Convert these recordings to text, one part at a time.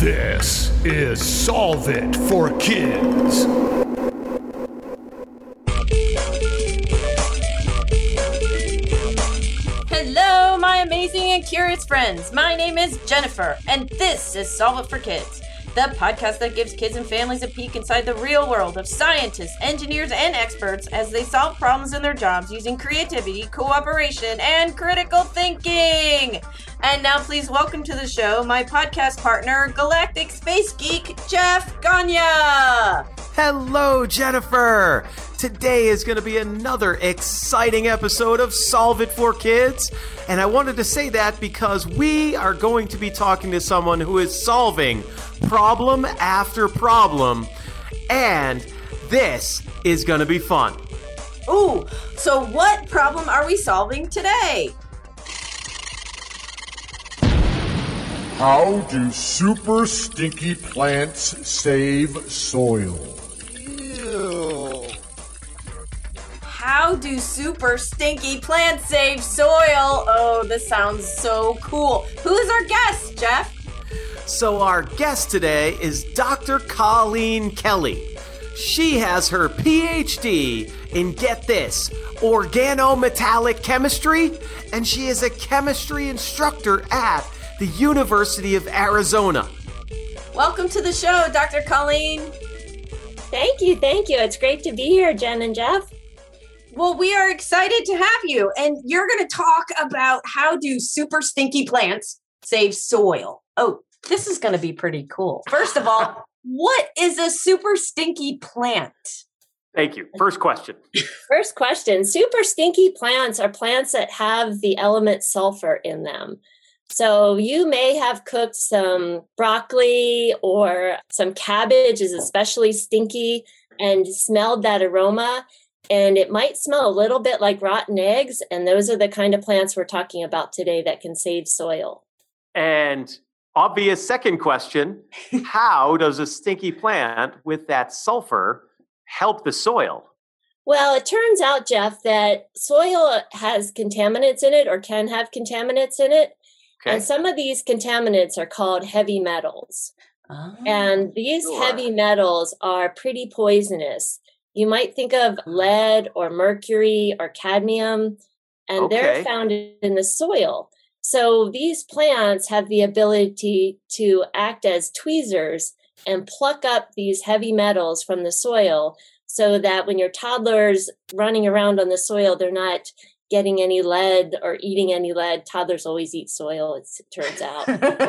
This is Solve It for Kids. Hello, my amazing and curious friends. My name is Jennifer, and this is Solve It for Kids, the podcast that gives kids and families a peek inside the real world of scientists, engineers, and experts as they solve problems in their jobs using creativity, cooperation, and critical thinking. And now please welcome to the show my podcast partner, Galactic Space Geek, Jeff Gagne. Hello, Jennifer! Today is going to be another exciting episode of Solve It for Kids. And I wanted to say that because we are going to be talking to someone who is solving problem after problem. And this is going to be fun. Ooh, so what problem are we solving today? How do super stinky plants save soil? How do super stinky plants save soil? Oh, this sounds so cool. Who is our guest, Jeff? So our guest today is Dr. Colleen Kelly. She has her PhD in, get this, organometallic chemistry, and she is a chemistry instructor at the University of Arizona. Welcome to the show, Dr. Colleen. Thank you. It's great to be here, Jen and Jeff. Well, we are excited to have you, and you're going to talk about how do super stinky plants save soil. Oh, this is going to be pretty cool. First of all, what is a super stinky plant? Thank you. First question. Super stinky plants are plants that have the element sulfur in them. So you may have cooked some broccoli or some cabbage is especially stinky and smelled that aroma. And it might smell a little bit like rotten eggs. And those are the kind of plants we're talking about today that can save soil. And obvious second question, how does a stinky plant with that sulfur help the soil? Well, it turns out, Jeff, that soil has contaminants in it or can have contaminants in it. Okay. And some of these contaminants are called heavy metals. Oh, and these heavy metals are pretty poisonous. You might think of lead or mercury or cadmium, and they're found in the soil. So these plants have the ability to act as tweezers and pluck up these heavy metals from the soil so that when your toddler's running around on the soil, they're not getting any lead or eating any lead. Toddlers always eat soil, it turns out.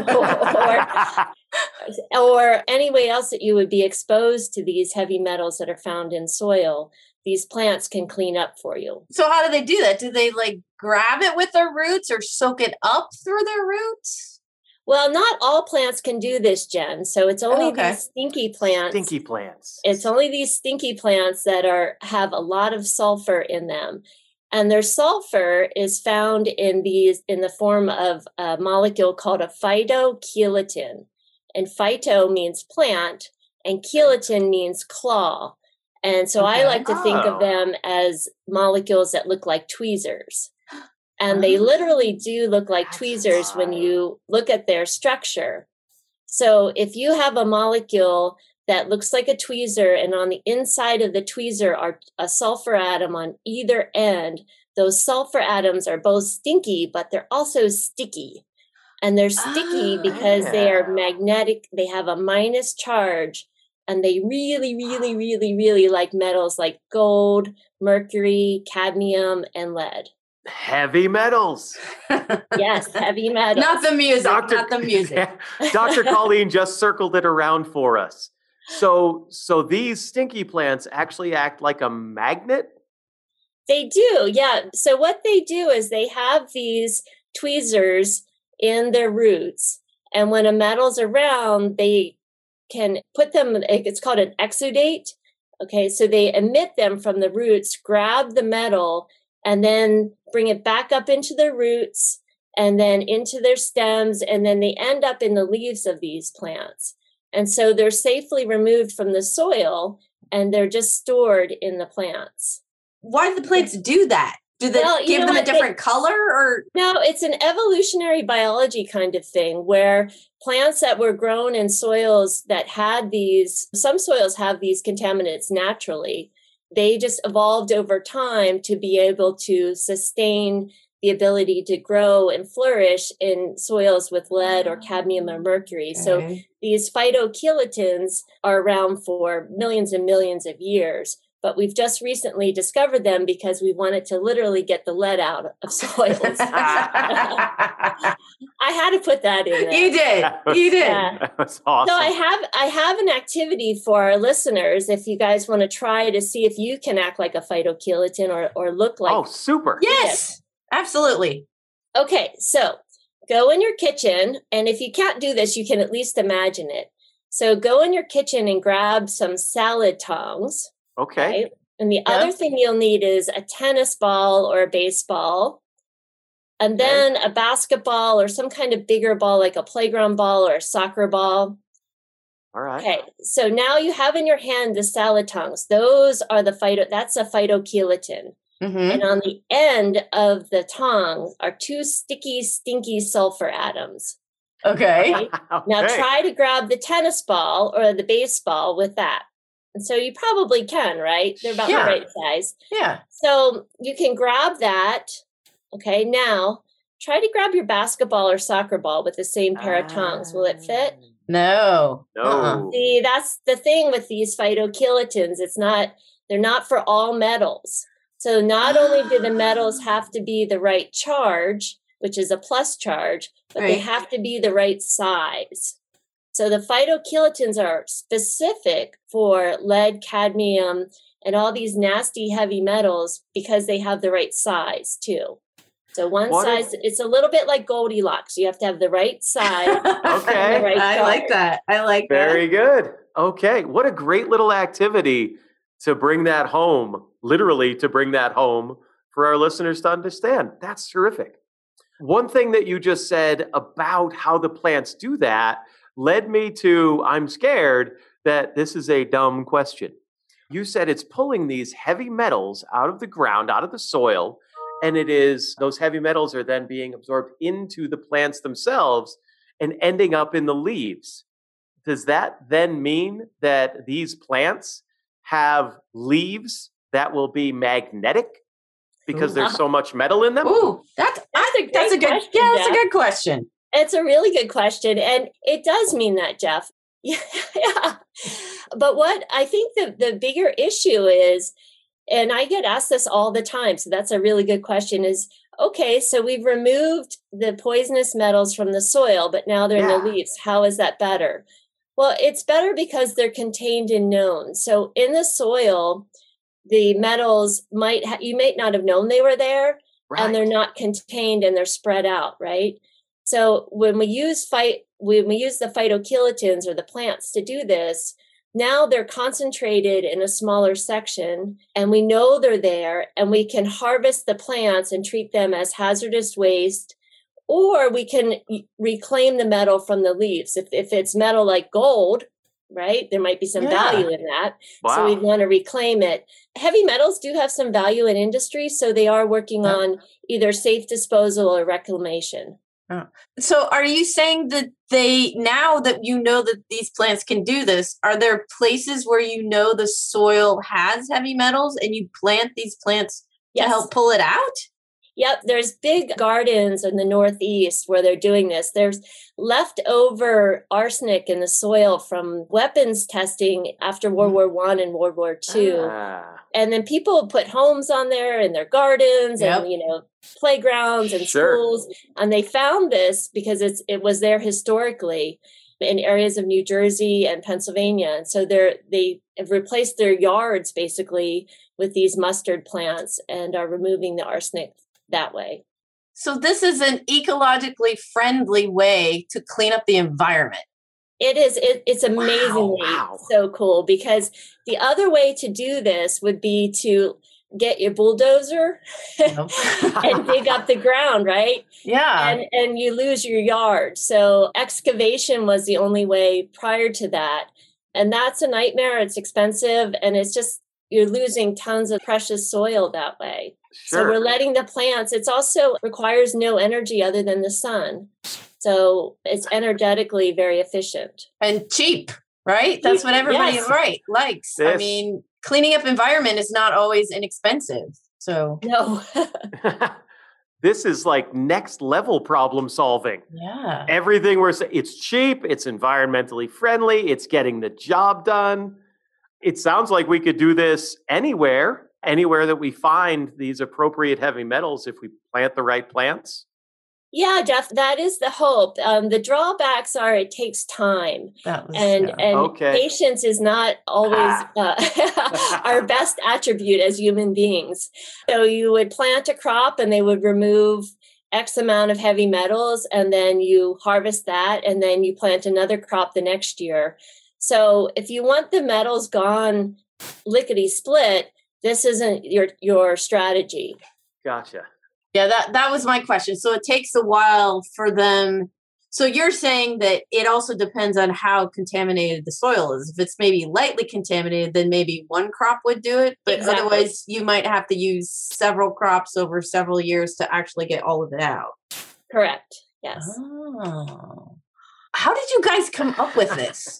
or any way else that you would be exposed to these heavy metals that are found in soil, these plants can clean up for you. So how do they do that? Do they grab it with their roots or soak it up through their roots? Well, not all plants can do this, Jen. So it's only these stinky plants. It's only these stinky plants that have a lot of sulfur in them. And their sulfur is found in the form of a molecule called a phytochelatin. And phyto means plant, and chelatin means claw. And so I like to think of them as molecules that look like tweezers. And they literally do look like tweezers when you look at their structure. So if you have a molecule that looks like a tweezer, and on the inside of the tweezer are a sulfur atom on either end, those sulfur atoms are both stinky, but they're also sticky. And they're sticky because they are magnetic. They have a minus charge, and they really, really, really, really like metals like gold, mercury, cadmium, and lead. Heavy metals. Yes, heavy metals. Not the music. Dr. Colleen just circled it around for us. So these stinky plants actually act like a magnet? They do, yeah. So what they do is they have these tweezers in their roots. And when a metal's around, they can put them, it's called an exudate. Okay, so they emit them from the roots, grab the metal, and then bring it back up into their roots and then into their stems. And then they end up in the leaves of these plants. And so they're safely removed from the soil and they're just stored in the plants. Why do the plants do that? Do they give them a different color or? No, it's an evolutionary biology kind of thing where plants that were grown in soils that had some soils have these contaminants naturally. They just evolved over time to be able to sustain the ability to grow and flourish in soils with lead or cadmium or mercury. Okay. So these phytochelatins are around for millions and millions of years. But we've just recently discovered them because we wanted to literally get the lead out of soils. I had to put that in there. You did. Yeah. That was awesome. So I have an activity for our listeners if you guys want to try to see if you can act like a phytochelatin or look like. Oh, super. Yes, absolutely. Okay, so go in your kitchen, and if you can't do this, you can at least imagine it. So go in your kitchen and grab some salad tongs. Okay. Right? And the other thing you'll need is a tennis ball or a baseball, and then a basketball or some kind of bigger ball, like a playground ball or a soccer ball. All right. Okay. So now you have in your hand the salad tongs. Those are that's a phytochelatin. Mm-hmm. And on the end of the tongs are two sticky, stinky sulfur atoms. Okay. Right? Now try to grab the tennis ball or the baseball with that. And so you probably can, right? They're about the right size. Yeah. So you can grab that. Okay. Now try to grab your basketball or soccer ball with the same pair of tongs. Will it fit? No. See, that's the thing with these phytochelatins. They're not for all metals. So not only do the metals have to be the right charge, which is a plus charge, but they have to be the right size. So the phytochelatins are specific for lead, cadmium, and all these nasty heavy metals because they have the right size too. So it's a little bit like Goldilocks. You have to have the right size. Okay. Right I like that. Very good. Okay. What a great little activity to bring that home, literally to bring that home for our listeners to understand. That's terrific. One thing that you just said about how the plants do that led me to, I'm scared that this is a dumb question. You said it's pulling these heavy metals out of the ground, out of the soil, and those heavy metals are then being absorbed into the plants themselves and ending up in the leaves. Does that then mean that these plants have leaves that will be magnetic because there's so much metal in them? Ooh, that's a good question. It's a really good question. And it does mean that, Jeff. Yeah. But what I think the bigger issue is, and I get asked this all the time, so that's a really good question, is, okay, so we've removed the poisonous metals from the soil, but now they're in the leaves. How is that better? Well, it's better because they're contained in known. So in the soil, the metals you might not have known they were there, and they're not contained and they're spread out, right? So when we use the phytochelatins or the plants to do this, now they're concentrated in a smaller section, and we know they're there, and we can harvest the plants and treat them as hazardous waste, or we can reclaim the metal from the leaves. If it's metal like gold, right, there might be some value in that. Wow. So we'd want to reclaim it. Heavy metals do have some value in industry, so they are working on either safe disposal or reclamation. So are you saying that now that you know that these plants can do this, are there places where you know the soil has heavy metals and you plant these plants to help pull it out? Yep, there's big gardens in the Northeast where they're doing this. There's leftover arsenic in the soil from weapons testing after World War I and World War II. And then people put homes on there in their gardens and, playgrounds and schools. And they found this because it was there historically in areas of New Jersey and Pennsylvania. And so they have replaced their yards basically with these mustard plants and are removing the arsenic that way. So this is an ecologically friendly way to clean up the environment. It is. It's amazingly so cool, because the other way to do this would be to get your bulldozer and dig up the ground, right? Yeah. And you lose your yard. So excavation was the only way prior to that. And that's a nightmare. It's expensive. And it's just, you're losing tons of precious soil that way. Sure. So we're letting the plants, it's also requires no energy other than the sun. So it's energetically very efficient. And cheap, right? That's what everybody likes. Yes. I mean, cleaning up environment is not always inexpensive. So no. This is like next level problem solving. Yeah. Everything it's cheap, it's environmentally friendly, it's getting the job done. It sounds like we could do this anywhere that we find these appropriate heavy metals if we plant the right plants. Yeah, Jeff, that is the hope. The drawbacks are it takes time, and patience is not always our best attribute as human beings. So you would plant a crop and they would remove X amount of heavy metals, and then you harvest that, and then you plant another crop the next year. So if you want the metals gone lickety split, this isn't your strategy. Gotcha. Yeah, that was my question. So it takes a while for them. So you're saying that it also depends on how contaminated the soil is. If it's maybe lightly contaminated, then maybe one crop would do it. But otherwise, you might have to use several crops over several years to actually get all of it out. Correct. Yes. Oh. How did you guys come up with this?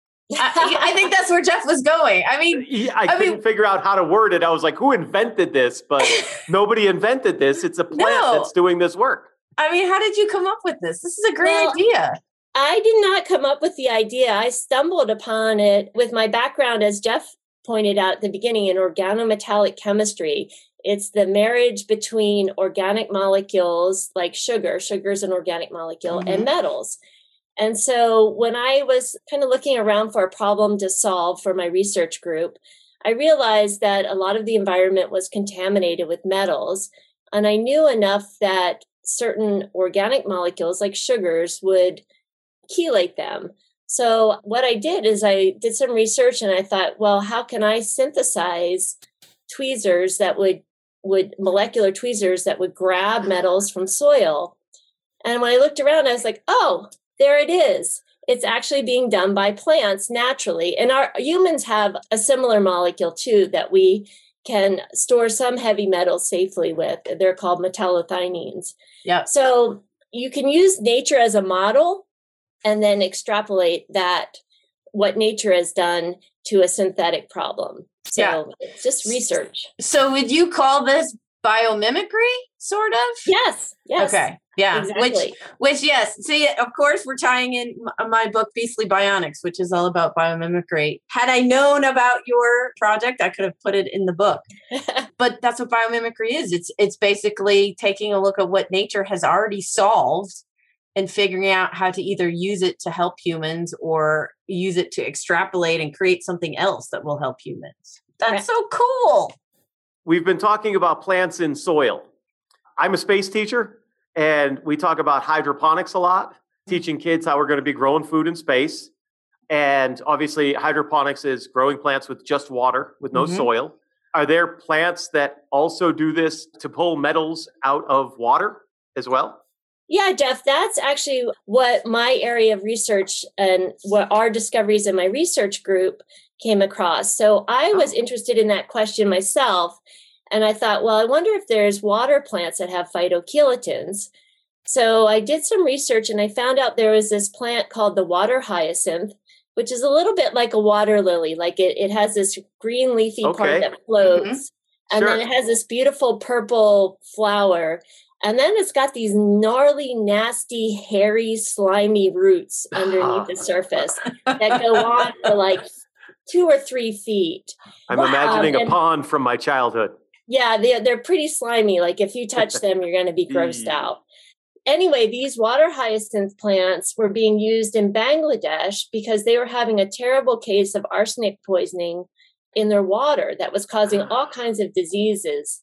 I think that's where Jeff was going. I mean, I couldn't figure out how to word it. I was like, who invented this? But nobody invented this. It's a plant that's doing this work. I mean, how did you come up with this? This is a great idea. I did not come up with the idea. I stumbled upon it with my background, as Jeff pointed out at the beginning, in organometallic chemistry. It's the marriage between organic molecules like sugar's an organic molecule, and metals. And so when I was kind of looking around for a problem to solve for my research group, I realized that a lot of the environment was contaminated with metals. And I knew enough that certain organic molecules like sugars would chelate them. So what I did is I did some research and I thought, well, how can I synthesize tweezers that would molecular tweezers that would grab metals from soil? And when I looked around, I was like, oh, there it is. It's actually being done by plants naturally. And our humans have a similar molecule too that we can store some heavy metals safely with. They're called metallothioneins. Yeah. So you can use nature as a model and then extrapolate that, what nature has done, to a synthetic problem. So it's just research. So would you call this biomimicry, sort of? Yes. Okay. Yeah. Exactly. Which, yes. See, of course, we're tying in my book, Beastly Bionics, which is all about biomimicry. Had I known about your project, I could have put it in the book. But that's what biomimicry is. It's basically taking a look at what nature has already solved and figuring out how to either use it to help humans or use it to extrapolate and create something else that will help humans. That's so cool. We've been talking about plants in soil. I'm a space teacher, and we talk about hydroponics a lot, teaching kids how we're going to be growing food in space. And obviously, hydroponics is growing plants with just water, with no soil. Are there plants that also do this to pull metals out of water as well? Yeah, Jeff, that's actually what my area of research and what our discoveries in my research group came across. So I was interested in that question myself. And I thought, well, I wonder if there's water plants that have phytochelatins. So I did some research and I found out there was this plant called the water hyacinth, which is a little bit like a water lily. Like it has this green leafy part that floats. And then it has this beautiful purple flower. And then it's got these gnarly, nasty, hairy, slimy roots underneath the surface that go on for like 2 or 3 feet. I'm imagining a pond from my childhood. Yeah, they're pretty slimy. Like if you touch them, you're going to be grossed out. Anyway, these water hyacinth plants were being used in Bangladesh because they were having a terrible case of arsenic poisoning in their water that was causing all kinds of diseases.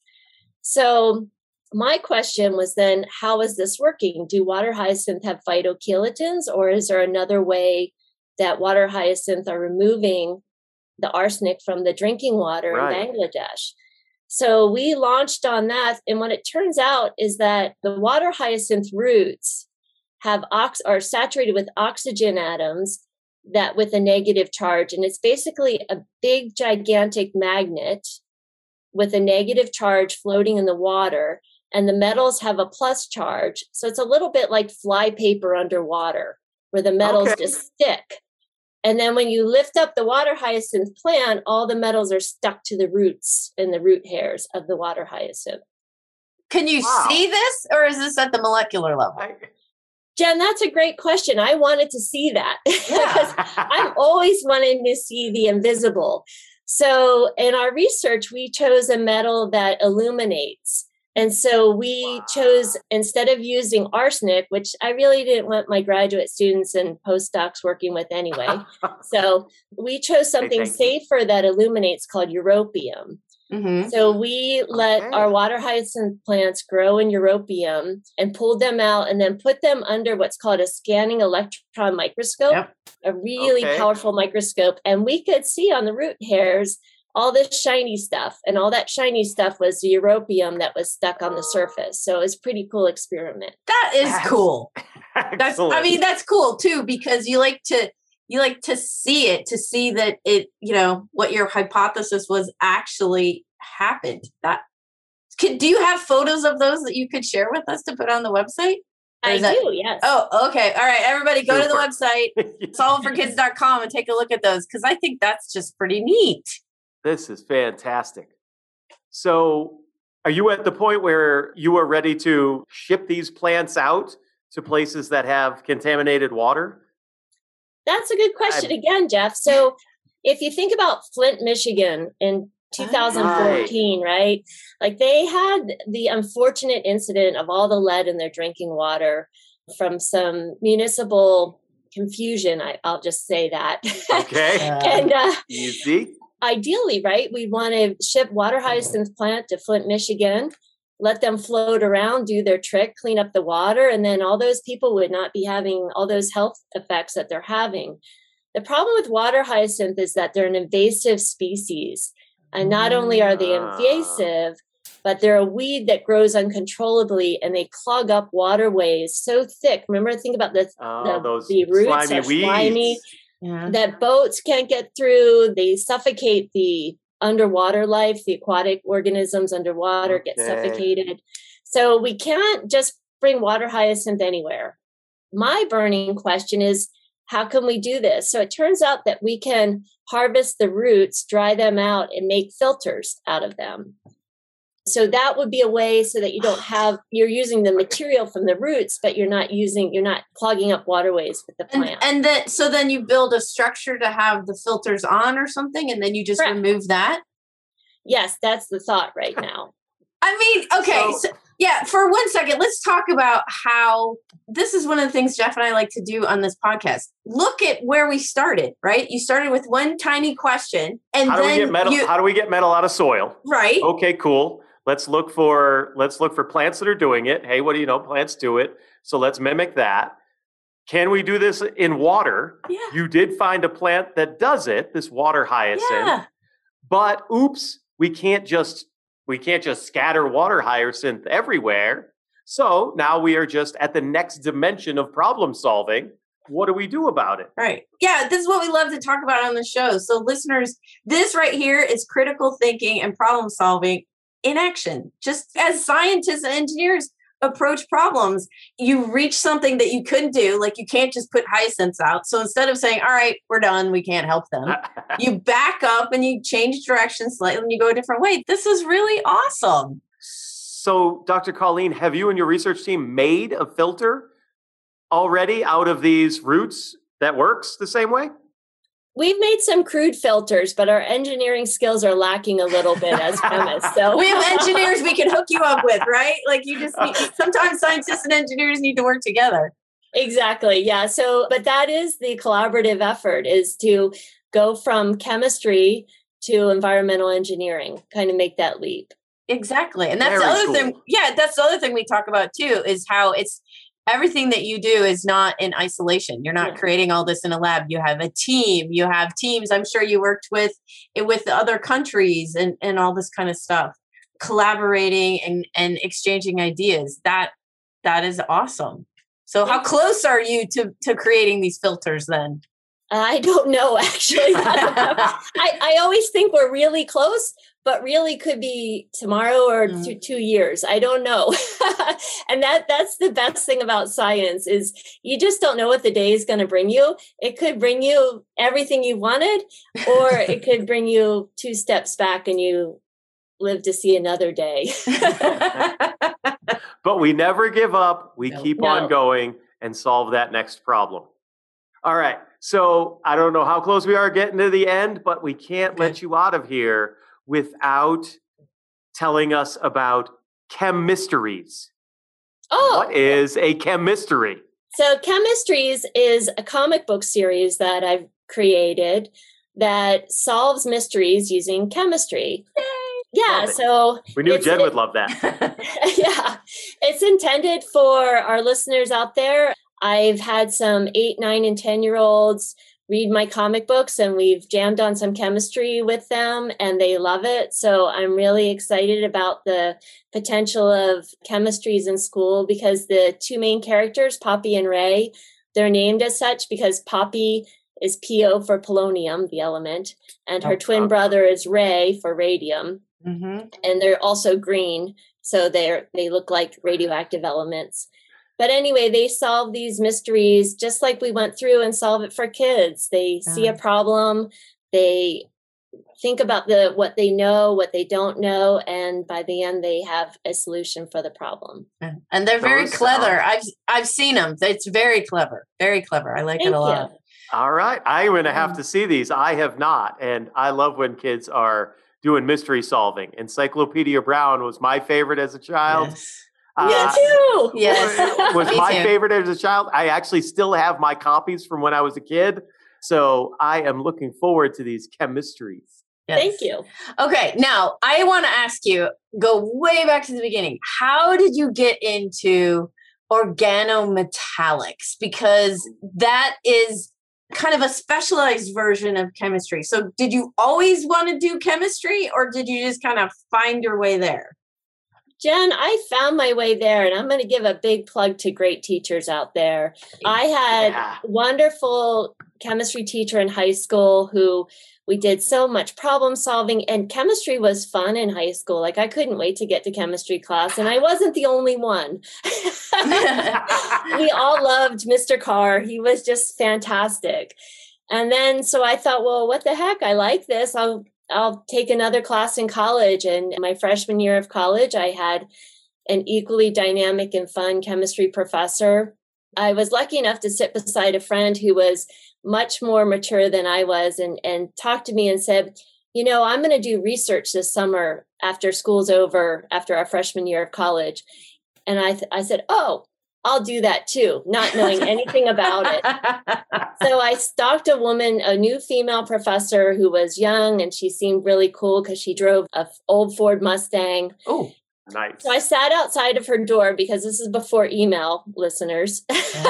So my question was then, how is this working? Do water hyacinth have phytochelatins, or is there another way that water hyacinth are removing the arsenic from the drinking water in Bangladesh? So we launched on that. And what it turns out is that the water hyacinth roots are saturated with oxygen atoms that with a negative charge. And it's basically a big, gigantic magnet with a negative charge floating in the water. And the metals have a plus charge. So it's a little bit like fly paper underwater, where the metals just stick. And then when you lift up the water hyacinth plant, all the metals are stuck to the roots and the root hairs of the water hyacinth. Can you see this, or is this at the molecular level? Jen, that's a great question. I wanted to see that because I'm always wanting to see the invisible. So in our research, we chose a metal that illuminates. And so we chose, instead of using arsenic, which I really didn't want my graduate students and postdocs working with anyway. So we chose something safer that illuminates called europium. Mm-hmm. So we let our water hyacinth plants grow in europium and pulled them out and then put them under what's called a scanning electron microscope, a really powerful microscope. And we could see on the root hairs all this shiny stuff, and all that shiny stuff was the europium that was stuck on the surface. So it was a pretty cool experiment. That is cool. That's cool too, because you like to see it, to see that it, what your hypothesis was actually happened. Do you have photos of those that you could share with us to put on the website? I do, yes. Oh, okay. All right, everybody go to the website, solveitforkids.com, and take a look at those, because I think that's just pretty neat. This is fantastic. So are you at the point where you are ready to ship these plants out to places that have contaminated water? That's a good question again, Jeff. So if you think about Flint, Michigan in 2014, right? Like they had the unfortunate incident of all the lead in their drinking water from some municipal confusion. I'll just say that. Okay. And easy. Ideally, right, we want to ship water hyacinth plant to Flint, Michigan, let them float around, do their trick, clean up the water, and then all those people would not be having all those health effects that they're having. The problem with water hyacinth is that they're an invasive species. And not only are they invasive, but they're a weed that grows uncontrollably and they clog up waterways so thick. Remember, think about the roots are slimy. Yeah. That boats can't get through. They suffocate the underwater life. The aquatic organisms underwater get suffocated. So we can't just bring water hyacinth anywhere. My burning question is, how can we do this? So it turns out that we can harvest the roots, dry them out, and make filters out of them. So that would be a way so that you're using the material from the roots, but you're not clogging up waterways with the plant. So then you build a structure to have the filters on or something, and then you just remove that? Yes, that's the thought right now. For 1 second, let's talk about how this is one of the things Jeff and I like to do on this podcast. Look at where we started, right? You started with one tiny question, and how do we get metal out of soil? Right. Okay, cool. Let's look for plants that are doing it. Hey, what do you know? Plants do it. So let's mimic that. Can we do this in water? Yeah. You did find a plant that does it, this water hyacinth. Yeah. But oops, we can't just scatter water hyacinth everywhere. So now we are just at the next dimension of problem solving. What do we do about it? Right. Yeah, this is what we love to talk about on the show. So listeners, this right here is critical thinking and problem solving in action. Just as scientists and engineers approach problems, you reach something that you couldn't do. Like you can't just put hyacinths out. So instead of saying, all right, we're done, we can't help them, you back up and you change direction slightly and you go a different way. This is really awesome. So Dr. Colleen, have you and your research team made a filter already out of these roots that works the same way? We've made some crude filters, but our engineering skills are lacking a little bit as chemists. So we have engineers we can hook you up with, right? Like sometimes scientists and engineers need to work together. Exactly. Yeah. So, but that is the collaborative effort, is to go from chemistry to environmental engineering, kind of make that leap. Exactly. And that's the other thing. Yeah. That's the other thing we talk about too, is how it's, everything that you do is not in isolation. You're not creating all this in a lab. You have a team. You have teams. I'm sure you worked with other countries and all this kind of stuff, collaborating and exchanging ideas. That is awesome. So how close are you to creating these filters then? I don't know, actually. I always think we're really close, but really could be tomorrow or 2 years. I don't know. And that's the best thing about science is you just don't know what the day is going to bring you. It could bring you everything you wanted, or it could bring you 2 steps back and you live to see another day. But we never give up. We keep on going and solve that next problem. All right. So I don't know how close we are getting to the end, but we can't let you out of here without telling us about Chemysteries. Oh. What is a Chemystery? So Chemysteries is a comic book series that I've created that solves mysteries using chemistry. Yay. Yeah, so we knew Jen would love that. Yeah, it's intended for our listeners out there. I've had some 8, 9, and 10-year-olds read my comic books, and we've jammed on some chemistry with them, and they love it. So I'm really excited about the potential of chemistries in school because the 2 main characters, Poppy and Ray, they're named as such because Poppy is PO for polonium, the element, and her twin brother is Ray for radium. Mm-hmm. And they're also green, so they look like radioactive elements. But anyway, they solve these mysteries just like we went through and Solve It for Kids. They see a problem, they think about what they know, what they don't know, and by the end, they have a solution for the problem. And they're very clever. I've seen them. It's very clever. Very clever. I like it a lot. All right. I'm going to have to see these. I have not. And I love when kids are doing mystery solving. Encyclopedia Brown was my favorite as a child. Yes. Me too. Yes. Was my favorite as a child. I actually still have my copies from when I was a kid. So I am looking forward to these Chemysteries. Yes. Thank you. Okay. Now I want to ask you, go way back to the beginning. How did you get into organometallics? Because that is kind of a specialized version of chemistry. So did you always want to do chemistry, or did you just kind of find your way there? Jen, I found my way there, and I'm going to give a big plug to great teachers out there. I had a wonderful chemistry teacher in high school who we did so much problem solving, and chemistry was fun in high school. Like, I couldn't wait to get to chemistry class, and I wasn't the only one. We all loved Mr. Carr. He was just fantastic. And then, so I thought, well, what the heck? I like this. I'll take another class in college. And my freshman year of college, I had an equally dynamic and fun chemistry professor. I was lucky enough to sit beside a friend who was much more mature than I was and talked to me and said, you know, I'm going to do research this summer after school's over, after our freshman year of college. And I said, oh, I'll do that too, not knowing anything about it. So I stalked a new female professor who was young, and she seemed really cool because she drove an old Ford Mustang. Oh, nice. So I sat outside of her door because this is before email, listeners.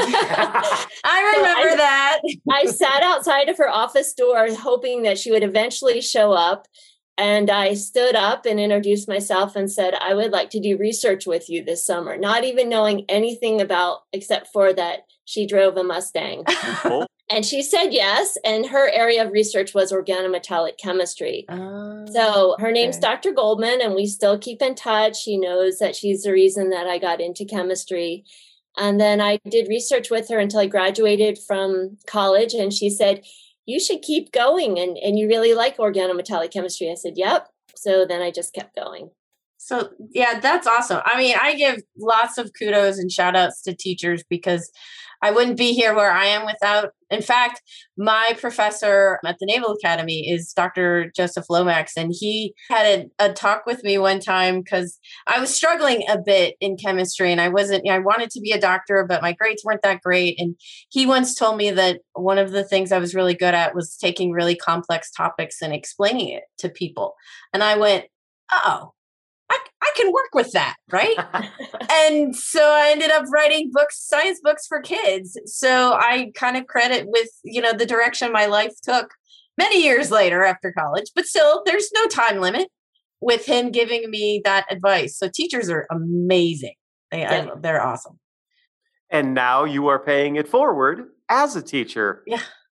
I remember that. I sat outside of her office door hoping that she would eventually show up. And I stood up and introduced myself and said, I would like to do research with you this summer, not even knowing anything about, except for that she drove a Mustang. And she said yes. And her area of research was organometallic chemistry. So her name's Dr. Goldman, and we still keep in touch. She knows that she's the reason that I got into chemistry. And then I did research with her until I graduated from college. And she said, you should keep going, and you really like organometallic chemistry. I said, yep. So then I just kept going. So yeah, that's awesome. I mean, I give lots of kudos and shout outs to teachers because I wouldn't be here where I am without. In fact, my professor at the Naval Academy is Dr. Joseph Lomax, and he had a talk with me one time because I was struggling a bit in chemistry, and I wanted to be a doctor, but my grades weren't that great. And he once told me that one of the things I was really good at was taking really complex topics and explaining it to people. And I went, oh, I can work with that, right? And so I ended up writing science books for kids. So I kind of credit with, the direction my life took many years later after college. But still, there's no time limit with him giving me that advice. So teachers are amazing. They're awesome. And now you are paying it forward as a teacher. Yeah.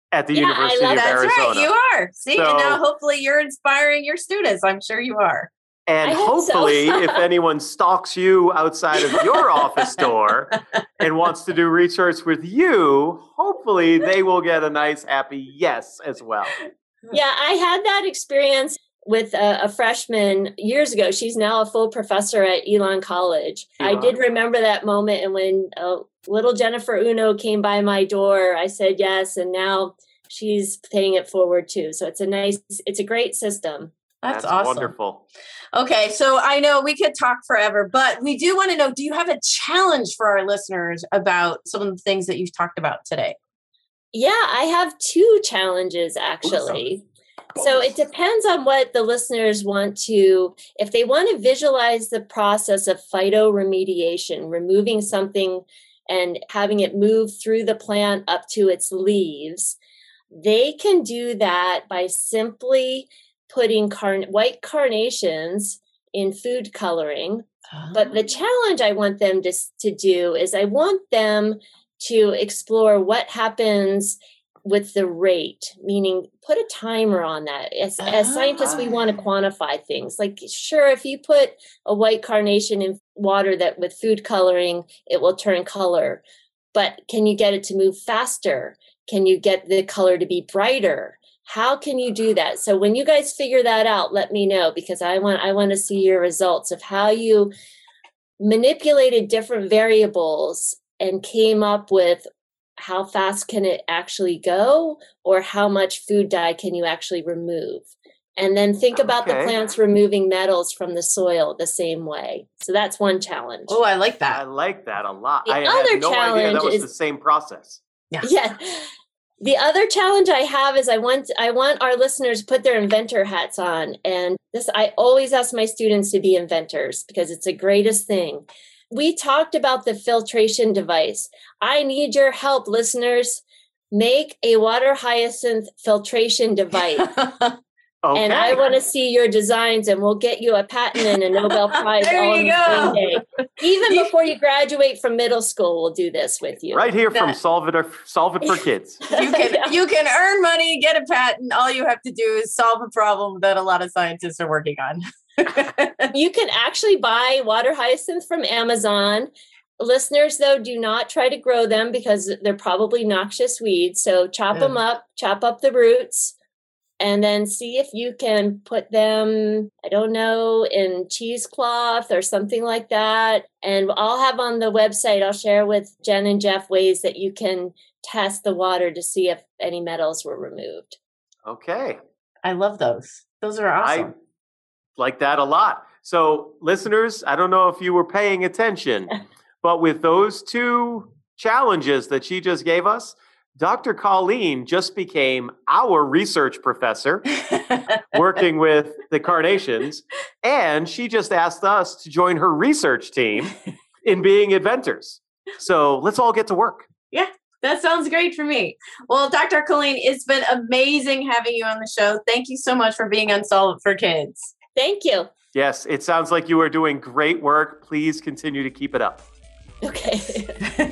at the University of Arizona. That's right, you are. See, and now hopefully you're inspiring your students. I'm sure you are. And hopefully, if anyone stalks you outside of your office door and wants to do research with you, hopefully they will get a nice, happy yes as well. Yeah, I had that experience with a freshman years ago. She's now a full professor at Elon College. I did remember that moment. And when little Jennifer Uno came by my door, I said yes. And now she's paying it forward too. So it's a great system. That's awesome. Wonderful. Okay, so I know we could talk forever, but we do want to know, do you have a challenge for our listeners about some of the things that you've talked about today? Yeah, I have 2 challenges, actually. So it depends on what the listeners want to, if they want to visualize the process of phytoremediation, removing something and having it move through the plant up to its leaves, they can do that by simply putting white carnations in food coloring. But the challenge I want them to do is I want them to explore what happens with the rate, meaning put a timer on that. As scientists, we want to quantify things. Like, sure, if you put a white carnation in water that with food coloring, it will turn color. But can you get it to move faster? Can you get the color to be brighter? How can you do that? So when you guys figure that out, let me know, because I want to see your results of how you manipulated different variables and came up with how fast can it actually go, or how much food dye can you actually remove. And then think about the plants removing metals from the soil the same way. So that's one challenge. Oh, I like that. I like that a lot. The I other had no challenge idea that was is the same process. Yeah. The other challenge I have is I want our listeners to put their inventor hats on. And I always ask my students to be inventors because it's the greatest thing. We talked about the filtration device. I need your help, listeners. Make a water hyacinth filtration device. And I want to see your designs, and we'll get you a patent and a Nobel Prize all in the same day. Even before you graduate from middle school, we'll do this with you. Right here from Solve It for Kids. You can earn money, get a patent. All you have to do is solve a problem that a lot of scientists are working on. You can actually buy water hyacinth from Amazon. Listeners, though, do not try to grow them because they're probably noxious weeds. So chop them up, chop up the roots, and then see if you can put them, I don't know, in cheesecloth or something like that. And I'll have on the website, I'll share with Jen and Jeff ways that you can test the water to see if any metals were removed. Okay. I love those. Those are awesome. I like that a lot. So listeners, I don't know if you were paying attention, but with those 2 challenges that she just gave us, Dr. Colleen just became our research professor working with the carnations, and she just asked us to join her research team in being inventors. So let's all get to work. Yeah, that sounds great for me. Well, Dr. Colleen, it's been amazing having you on the show. Thank you so much for being on Solve It for Kids. Thank you. Yes, it sounds like you are doing great work. Please continue to keep it up. Okay.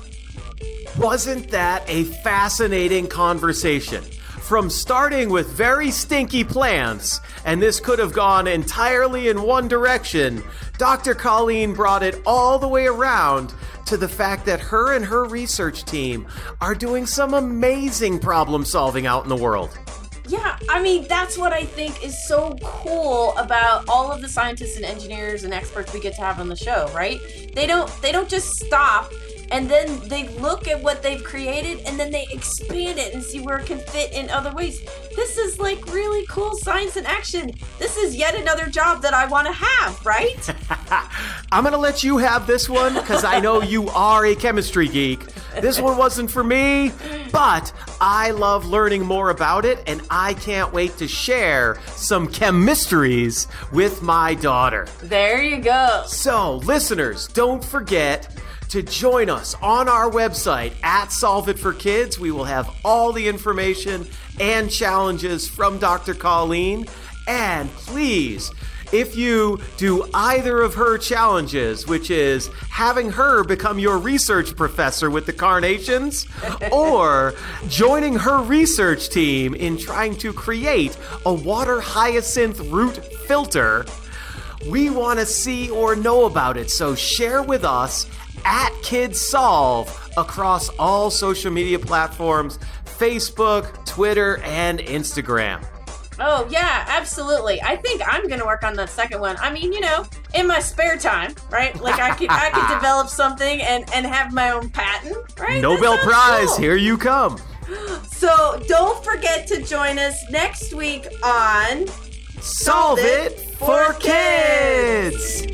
Wasn't that a fascinating conversation? From starting with very stinky plants, and this could have gone entirely in one direction, Dr. Colleen brought it all the way around to the fact that her and her research team are doing some amazing problem solving out in the world. Yeah, I mean, that's what I think is so cool about all of the scientists and engineers and experts we get to have on the show, right? They don't just stop and then they look at what they've created and then they expand it and see where it can fit in other ways. This is like really cool science in action. This is yet another job that I want to have, right? I'm going to let you have this one because I know you are a chemistry geek. This one wasn't for me, but I love learning more about it, and I can't wait to share some chemistries with my daughter. There you go. So, listeners, don't forget to join us on our website at Solve It for Kids. We will have all the information and challenges from Dr. Colleen. And please, if you do either of her challenges, which is having her become your research professor with the carnations, or joining her research team in trying to create a water hyacinth root filter, we want to see or know about it. So share with us at Kids Solve across all social media platforms, Facebook, Twitter, and Instagram. Oh, yeah, absolutely. I think I'm going to work on the second one. I mean, in my spare time, right? Like I could develop something and have my own patent, right? Nobel Prize, cool. Here you come. So don't forget to join us next week on Solve It for Kids.